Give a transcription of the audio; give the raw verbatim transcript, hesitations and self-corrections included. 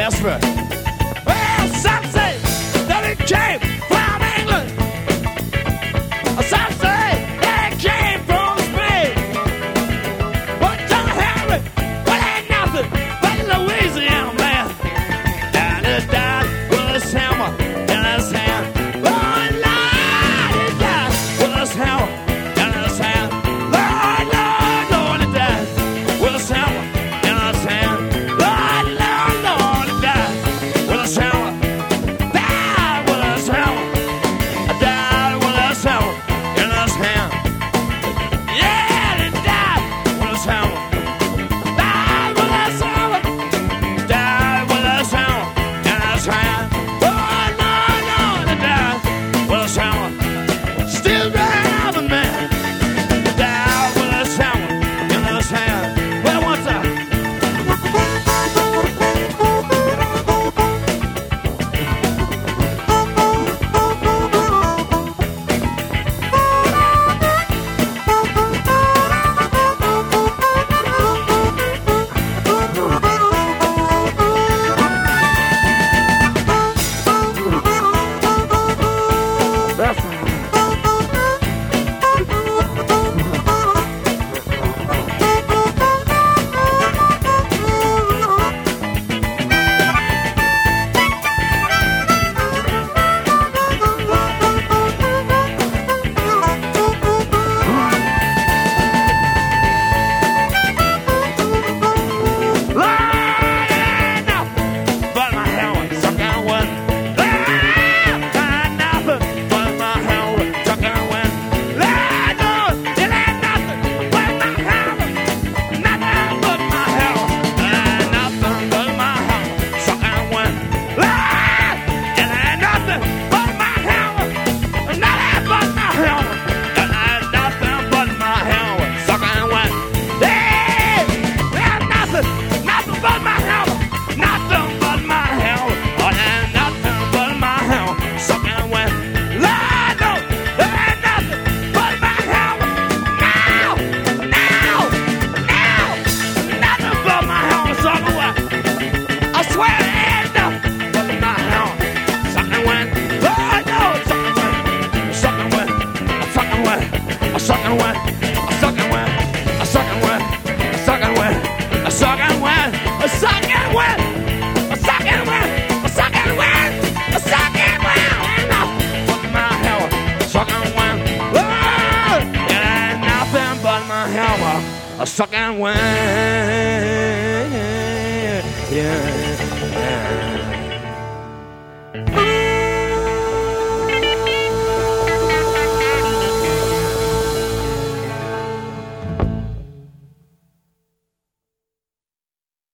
desperate. Well, some say that it came from England. Some say that it came from Spain. But John Henry, well, ain't nothing but Louisiana man. And he died with his hammer in his hand. Oh, Lord, he died with his hammer in his hand. Lord, Lord, Lord, he died with his hammer in his hand. Lord, Lord, Lord, he died with his hammer. Died with his hammer. Died with his hammer in his hand. Yeah, he died with his hammer. Died with his hammer. Died with his hammer in his hand. Oh, Lord, Lord, he died with his hammer. Still driving, man. Died with his hammer in his hand. Well, what's up? That's but my hammer sucking wind. Nothing but my hammer sucking wind. Lord, Lord, it ain't nothing but my hammer. Nothing but my hammer. Nothing but my hammer sucking wind. Lord, it ain't nothing but my hammer. Nothing but my hammer. It ain't nothing but my hammer sucking wind. Hey, there's nothing, nothing but my hammer. Nothing but my hammer. Oh, there's nothing but my hammer sucking wind. Lord, no, there ain't nothing but my hammer. Now, now, now, nothing but my hammer sucking wind. I swear there ain't nothing but my hammer sucking wind. Lord, no, it's sucking wind, sucking wind, a sucking wind, a sucking wind, a sucking wind, a sucking wind, a sucking wind, a sucking wind, a sucking wind, a sucking wind, a sucking wind. Nothing but my hammer, sucking wind. Lord, it ain't nothing but my hammer, a sucking wind. Yeah, yeah.